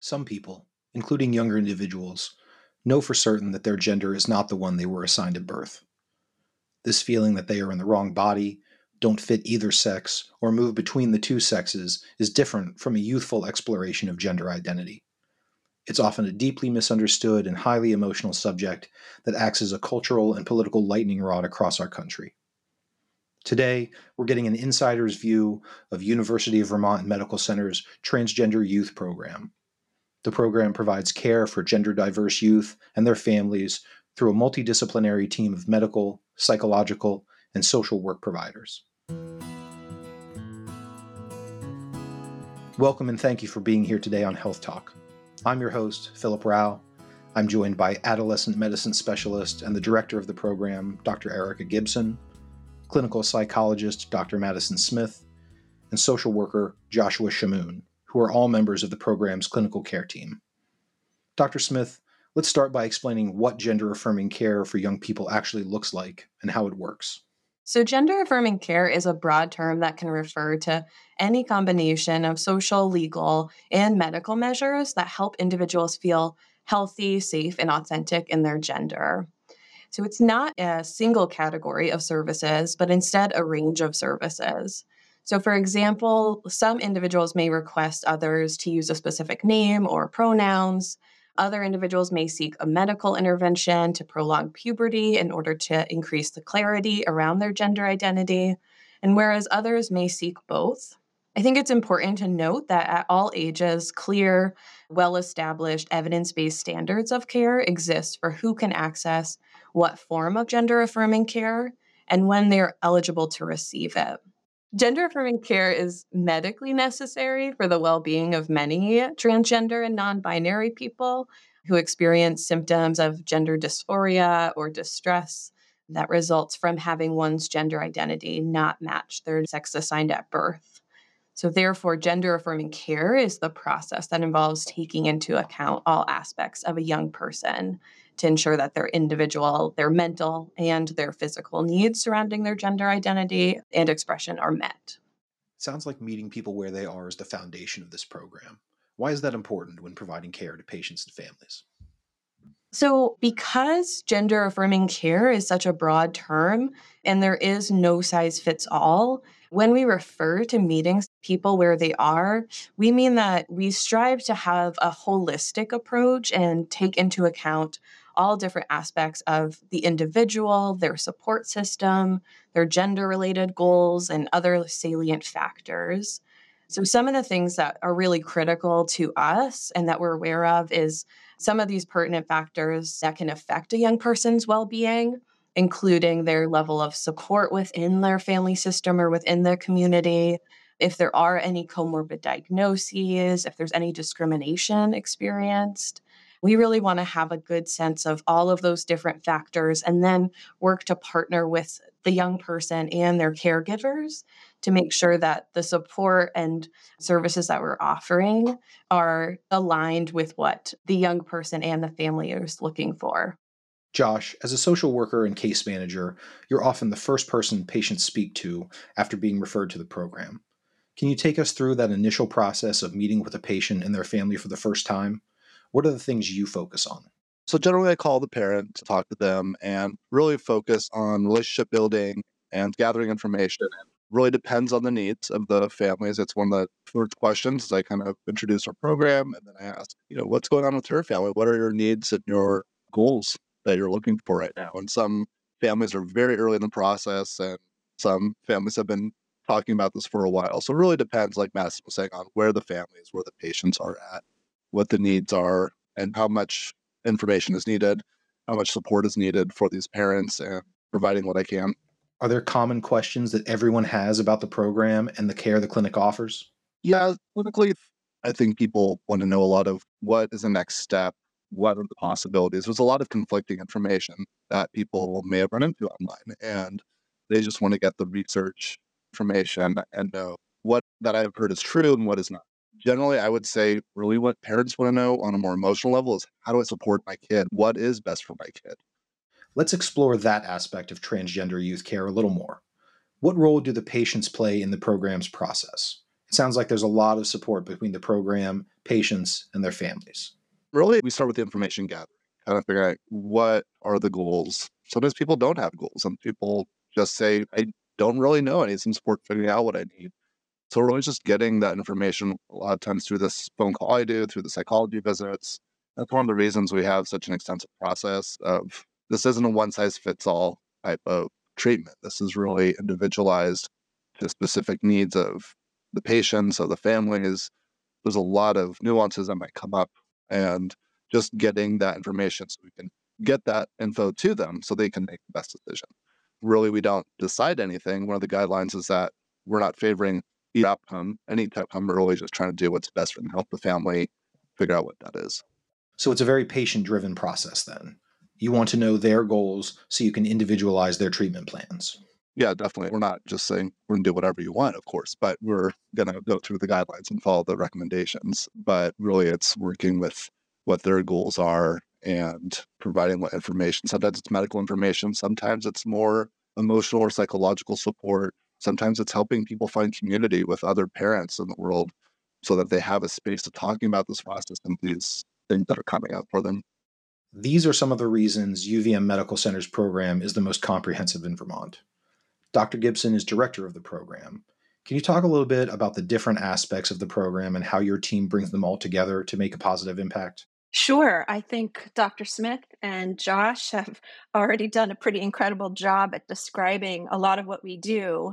Some people, including younger individuals, know for certain that their gender is not the one they were assigned at birth. This feeling that they are in the wrong body, don't fit either sex, or move between the two sexes is different from a youthful exploration of gender identity. It's often a deeply misunderstood and highly emotional subject that acts as a cultural and political lightning rod across our country. Today, we're getting an insider's view of University of Vermont Medical Center's Transgender Youth Program. The program provides care for gender-diverse youth and their families through a multidisciplinary team of medical, psychological, and social work providers. Welcome and thank you for being here today on Health Talk. I'm your host, Philip Rao. I'm joined by adolescent medicine specialist and the director of the program, Dr. Erica Gibson, clinical psychologist, Dr. Madison Smith, and social worker, Joshua Shamoon, who are all members of the program's clinical care team. Dr. Smith, let's start by explaining what gender-affirming care for young people actually looks like and how it works. So gender-affirming care is a broad term that can refer to any combination of social, legal, and medical measures that help individuals feel healthy, safe, and authentic in their gender. So it's not a single category of services, but instead a range of services. So for example, some individuals may request others to use a specific name or pronouns. Other individuals may seek a medical intervention to prolong puberty in order to increase the clarity around their gender identity, and whereas others may seek both. I think it's important to note that at all ages, clear, well-established, evidence-based standards of care exist for who can access what form of gender-affirming care and when they're eligible to receive it. Gender-affirming care is medically necessary for the well-being of many transgender and non-binary people who experience symptoms of gender dysphoria or distress that results from having one's gender identity not match their sex assigned at birth. So therefore, gender-affirming care is the process that involves taking into account all aspects of a young person to ensure that their individual, their mental, and their physical needs surrounding their gender identity and expression are met. Sounds like meeting people where they are is the foundation of this program. Why is that important when providing care to patients and families? So because gender-affirming care is such a broad term and there is no size fits all, when we refer to meeting people where they are, we mean that we strive to have a holistic approach and take into account all different aspects of the individual, their support system, their gender-related goals, and other salient factors. So some of the things that are really critical to us and that we're aware of is some of these pertinent factors that can affect a young person's well-being, including their level of support within their family system or within their community, if there are any comorbid diagnoses, if there's any discrimination experienced. We really want to have a good sense of all of those different factors and then work to partner with the young person and their caregivers to make sure that the support and services that we're offering are aligned with what the young person and the family is looking for. Josh, as a social worker and case manager, you're often the first person patients speak to after being referred to the program. Can you take us through that initial process of meeting with a patient and their family for the first time? What are the things you focus on? So generally I call the parent to talk to them and really focus on relationship building and gathering information. It really depends on the needs of the families. It's one of the first questions as I kind of introduce our program. And then I ask, what's going on with your family? What are your needs and your goals that you're looking for right now? And some families are very early in the process and some families have been talking about this for a while. So it really depends, like Madison was saying, on where the families, where the patients are at, what the needs are, and how much information is needed, how much support is needed for these parents, and providing what I can. Are there common questions that everyone has about the program and the care the clinic offers? Yeah, clinically, I think people want to know a lot of what is the next step, what are the possibilities. There's a lot of conflicting information that people may have run into online, and they just want to get the research information and know what that I've heard is true and what is not. Generally, I would say really what parents want to know on a more emotional level is how do I support my kid? What is best for my kid? Let's explore that aspect of transgender youth care a little more. What role do the patients play in the program's process? It Sounds like there's a lot of support between the program, patients, and their families. Really, we start with the information gathering, kind of figuring out what are the goals. Sometimes people don't have goals. Some people just say, I don't really know. I need some support figuring out what I need. So we're really just getting that information a lot of times through this phone call I do, through the psychology visits. That's one of the reasons we have such an extensive process of this isn't a one-size-fits-all type of treatment. This is really individualized to specific needs of the patients, of the families. There's a lot of nuances that might come up, and just getting that information so we can get that info to them so they can make the best decision. Really, we don't decide anything. One of the guidelines is that we're not favoring either outcome, any outcome. We're really just trying to do what's best for them, help the family figure out what that is. So it's a very patient-driven process then. You want to know their goals so you can individualize their treatment plans. Yeah, definitely. We're not just saying we're going to do whatever you want, of course, but we're going to go through the guidelines and follow the recommendations. But really, it's working with what their goals are and providing what information. Sometimes it's medical information. Sometimes it's more emotional or psychological support. Sometimes it's helping people find community with other parents in the world so that they have a space to talking about this process and these things that are coming up for them. These are some of the reasons UVM Medical Center's program is the most comprehensive in Vermont. Dr. Gibson is director of the program. Can you talk a little bit about the different aspects of the program and how your team brings them all together to make a positive impact? Sure. I think Dr. Smith and Josh have already done a pretty incredible job at describing a lot of what we do.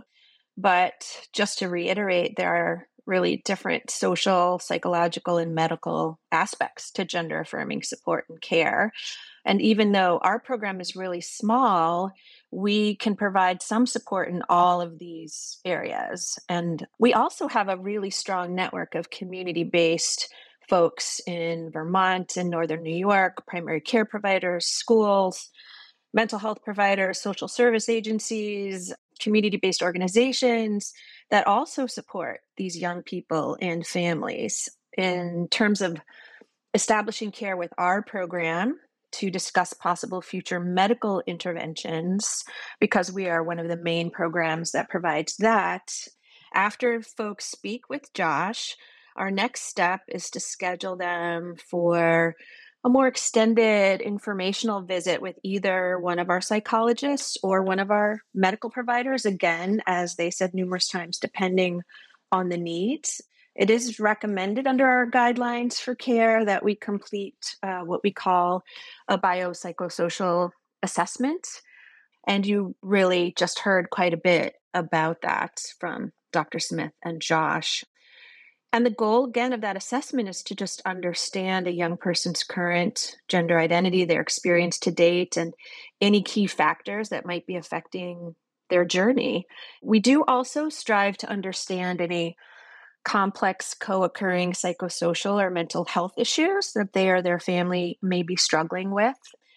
But just to reiterate, there are really different social, psychological, and medical aspects to gender affirming support and care. And even though our program is really small, we can provide some support in all of these areas. And we also have a really strong network of community based folks in Vermont and Northern New York, primary care providers, schools, mental health providers, social service agencies, community based organizations that also support these young people and families in terms of establishing care with our program to discuss possible future medical interventions, because we are one of the main programs that provides that. After folks speak with Josh, our next step is to schedule them for a more extended informational visit with either one of our psychologists or one of our medical providers, again, as they said numerous times, depending on the needs. It is recommended under our guidelines for care that we complete what we call a biopsychosocial assessment. And you really just heard quite a bit about that from Dr. Smith and Josh. And the goal, again, of that assessment is to just understand a young person's current gender identity, their experience to date, and any key factors that might be affecting their journey. We do also strive to understand any complex co-occurring psychosocial or mental health issues that they or their family may be struggling with.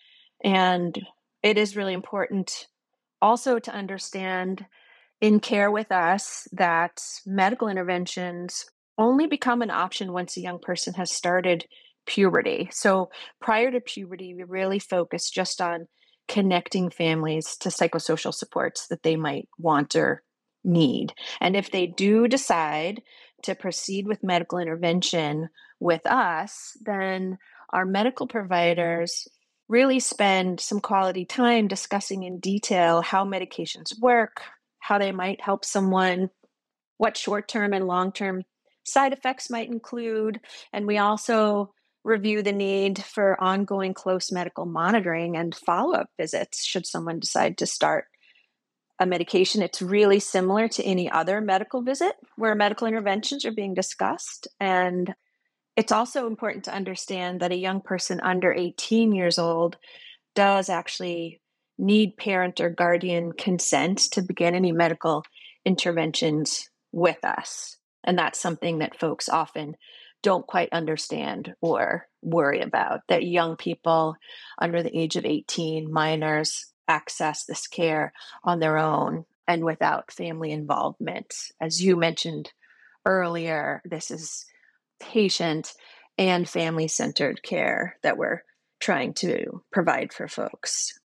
And it is really important also to understand in care with us that medical interventions only become an option once a young person has started puberty. So prior to puberty, we really focus just on connecting families to psychosocial supports that they might want or need. And if they do decide to proceed with medical intervention with us, then our medical providers really spend some quality time discussing in detail how medications work, how they might help someone, what short-term and long-term side effects might include. And we also review the need for ongoing close medical monitoring and follow-up visits should someone decide to start a medication. It's really similar to any other medical visit where medical interventions are being discussed. And it's also important to understand that a young person under 18 years old does actually need parent or guardian consent to begin any medical interventions with us. And that's something that folks often don't quite understand or worry about, that young people under the age of 18, minors, access this care on their own and without family involvement. As you mentioned earlier, this is patient and family-centered care that we're trying to provide for folks.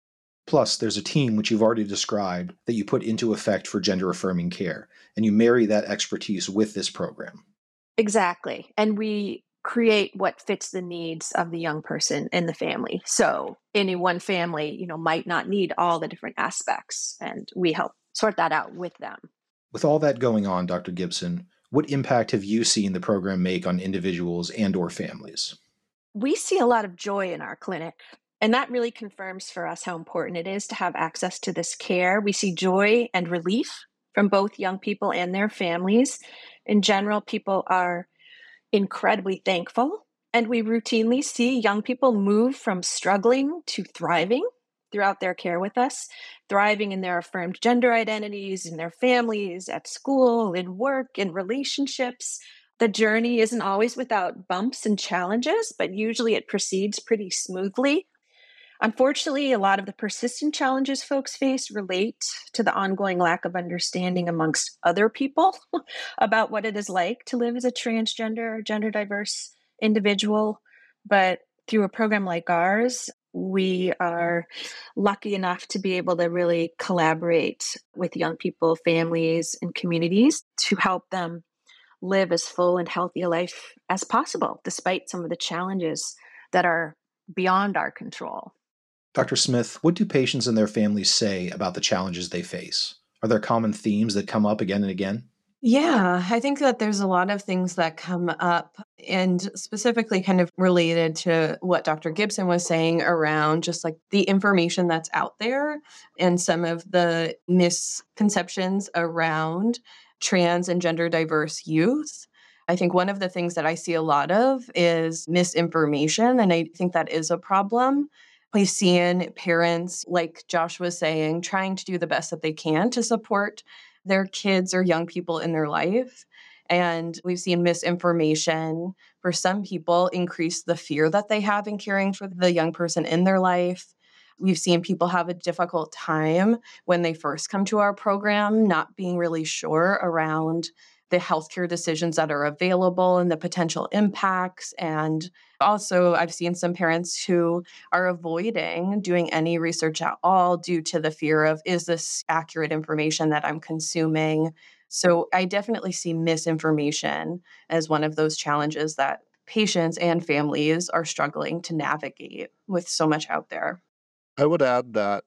Plus, there's a team, which you've already described, that you put into effect for gender affirming care, and you marry that expertise with this program. Exactly. And we create what fits the needs of the young person in the family. So any one family, might not need all the different aspects, and we help sort that out with them. With all that going on, Dr. Gibson, what impact have you seen the program make on individuals and/or families? We see a lot of joy in our clinic, and that really confirms for us how important it is to have access to this care. We see joy and relief from both young people and their families. In general, people are incredibly thankful, and we routinely see young people move from struggling to thriving throughout their care with us, thriving in their affirmed gender identities, in their families, at school, in work, in relationships. The journey isn't always without bumps and challenges, but usually it proceeds pretty smoothly. Unfortunately, a lot of the persistent challenges folks face relate to the ongoing lack of understanding amongst other people about what it is like to live as a transgender or gender diverse individual. But through a program like ours, we are lucky enough to be able to really collaborate with young people, families, and communities to help them live as full and healthy a life as possible, despite some of the challenges that are beyond our control. Dr. Smith, what do patients and their families say about the challenges they face? Are there common themes that come up again and again? Yeah, I think that there's a lot of things that come up, and specifically kind of related to what Dr. Gibson was saying around just like the information that's out there and some of the misconceptions around trans and gender diverse youth. I think one of the things that I see a lot of is misinformation, and I think that is a problem. We've seen parents, like Josh was saying, trying to do the best that they can to support their kids or young people in their life. And we've seen misinformation for some people increase the fear that they have in caring for the young person in their life. We've seen people have a difficult time when they first come to our program, not being really sure around the healthcare decisions that are available and the potential impacts. And also, I've seen some parents who are avoiding doing any research at all due to the fear of, is this accurate information that I'm consuming? So I definitely see misinformation as one of those challenges that patients and families are struggling to navigate with so much out there. I would add that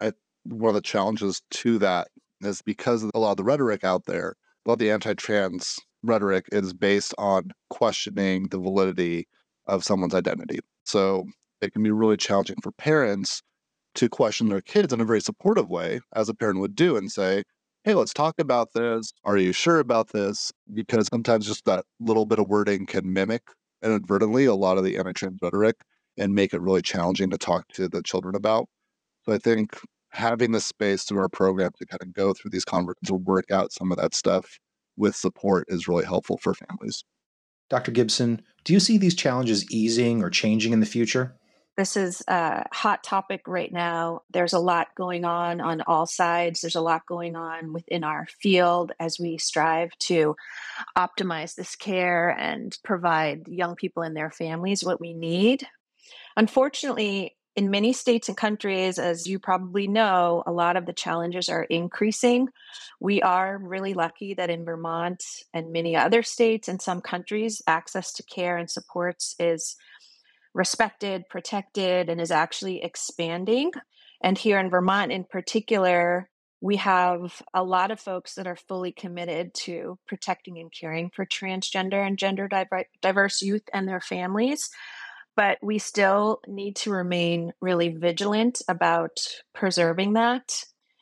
one of the challenges to that is because of a lot of the rhetoric out there, a lot of the anti-trans rhetoric is based on questioning the validity of someone's identity. So it can be really challenging for parents to question their kids in a very supportive way, as a parent would do, and say, hey, let's talk about this. Are you sure about this? Because sometimes just that little bit of wording can mimic inadvertently a lot of the anti-trans rhetoric and make it really challenging to talk to the children about. So I think having the space through our program to kind of go through these conversations or work out some of that stuff with support is really helpful for families. Dr. Gibson, do you see these challenges easing or changing in the future? This is a hot topic right now. There's a lot going on all sides. There's a lot going on within our field as we strive to optimize this care and provide young people and their families what we need. Unfortunately, in many states and countries, as you probably know, a lot of the challenges are increasing. We are really lucky that in Vermont and many other states and some countries, access to care and supports is respected, protected, and is actually expanding. And here in Vermont in particular, we have a lot of folks that are fully committed to protecting and caring for transgender and gender diverse youth and their families. But we still need to remain really vigilant about preserving that.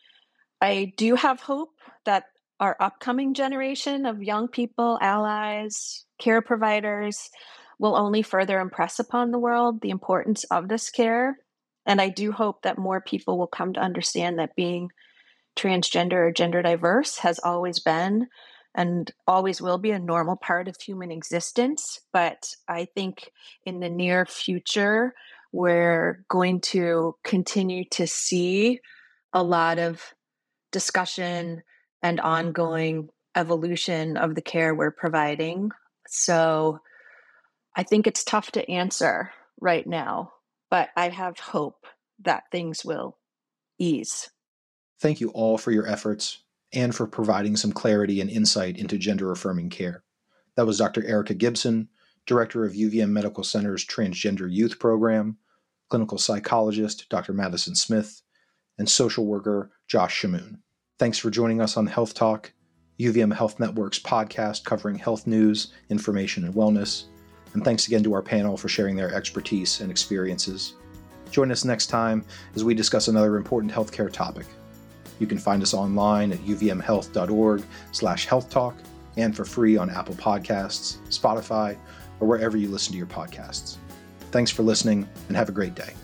I do have hope that our upcoming generation of young people, allies, care providers will only further impress upon the world the importance of this care. And I do hope that more people will come to understand that being transgender or gender diverse has always been and always will be a normal part of human existence. But I think in the near future, we're going to continue to see a lot of discussion and ongoing evolution of the care we're providing. So I think it's tough to answer right now, but I have hope that things will ease. Thank you all for your efforts and for providing some clarity and insight into gender-affirming care. That was Dr. Erica Gibson, Director of UVM Medical Center's Transgender Youth Program, clinical psychologist Dr. Madison Smith, and social worker Josh Shamoon. Thanks for joining us on Health Talk, UVM Health Network's podcast covering health news, information, and wellness. And thanks again to our panel for sharing their expertise and experiences. Join us next time as we discuss another important healthcare topic. You can find us online at uvmhealth.org/healthtalk and for free on Apple Podcasts, Spotify, or wherever you listen to your podcasts. Thanks for listening and have a great day.